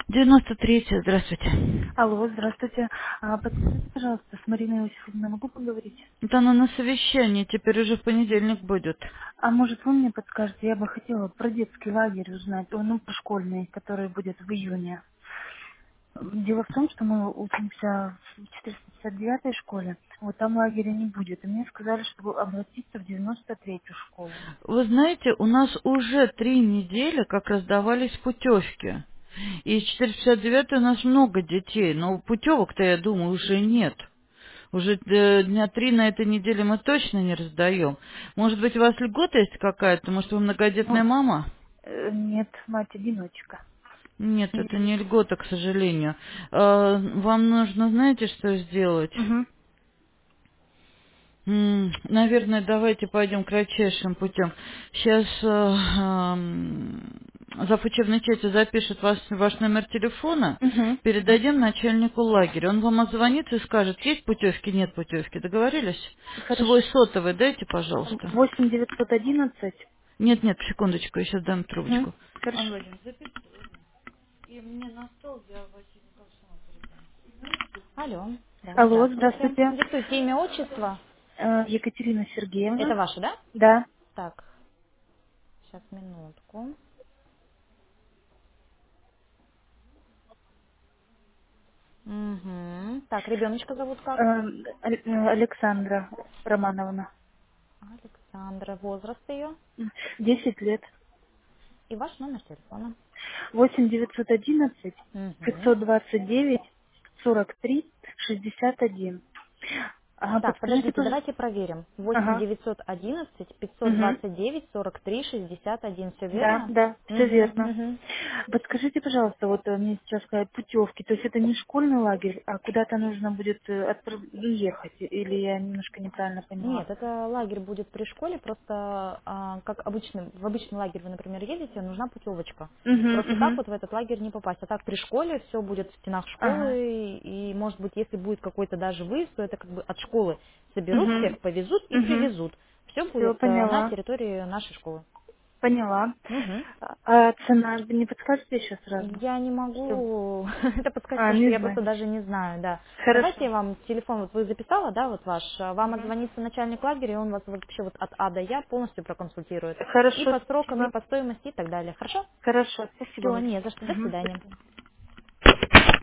93-я, здравствуйте. Алло, здравствуйте. Подскажите, пожалуйста, с Мариной Иосифовной могу поговорить? Вот она на совещании, теперь уже в понедельник будет. А может, вы мне подскажете? Я бы хотела про детский лагерь узнать, ну, про школьный, который будет в июне. Дело в том, что мы учимся в 459-й школе, вот там лагеря не будет. И мне сказали, чтобы обратиться в 93-ю школу. Вы знаете, у нас уже 3 недели как раздавались путевки. И 459 у нас много детей, но путевок-то, я думаю, уже нет. Уже дня 3 на этой неделе мы точно не раздаем. Может быть, у вас льгота есть какая-то? Может, вы многодетная Ну, мама? нет, мать-одиночка. Нет, это не льгота, к сожалению. Вам нужно, знаете, что сделать? Угу, Наверное, давайте пойдем кратчайшим путем. Сейчас зав. Учебной части запишет ваш номер телефона, угу. передадим начальнику лагеря. Он вам отзвонит и скажет, есть путевки, нет путевки. Договорились? Свой Хорошо. сотовый дайте, пожалуйста. 8911. Нет, нет, секундочку, я сейчас дам Угу. трубочку. Анна Хорошо. Владимировна, запишите. И мне на стол я Василию Николаевичу передам. Алло, да, Алло, здравствуйте. здравствуйте. Диктуйте имя, отчество. Екатерина Сергеевна. Это ваше, да? Да. Так, сейчас минутку. Угу. Так, ребеночка зовут как? Александра Романовна. Александра. Возраст ее 10 лет. и ваш номер телефона. 8911 Угу. 529 43 61. Так, Подскажите, подождите, пожалуйста. давайте проверим. Восемь Ага. девятьсот одиннадцать пятьсот Угу. двадцать девять сорок три шестьдесят один. Все Да, верно? да, все Угу, верно. угу. Подскажите, пожалуйста, вот мне сейчас сказать путевки, то есть это не школьный лагерь, а куда-то нужно будет ехать, или я немножко неправильно поняла? Нет, это лагерь будет при школе, просто как обычный, в обычный лагерь вы, например, едете, нужна путевочка. Угу, Просто так угу. вот в этот лагерь не попасть. А так при школе все будет в стенах Ага. школы, и, может быть, если будет какой-то даже выезд, то это как бы от школы соберут Угу. всех, повезут и Угу. привезут. Все Все, будет на поняла. территории нашей школы. Поняла. Мгм. А цена, вы не подскажете еще сразу? Я не Что? могу это подсказать, потому что Не я знаю. просто даже не знаю, да. Давайте Хорошо. я вам телефон, вот вы записала, да, вот ваш, вам Мгм. отзвонится начальник лагеря, и он вас вообще вот от А до Я полностью проконсультирует. И Хорошо, по срокам, и спасибо. по стоимости и так далее. Хорошо? Хорошо, спасибо Все, большое. не за что. До Мгм. До свидания. свидания.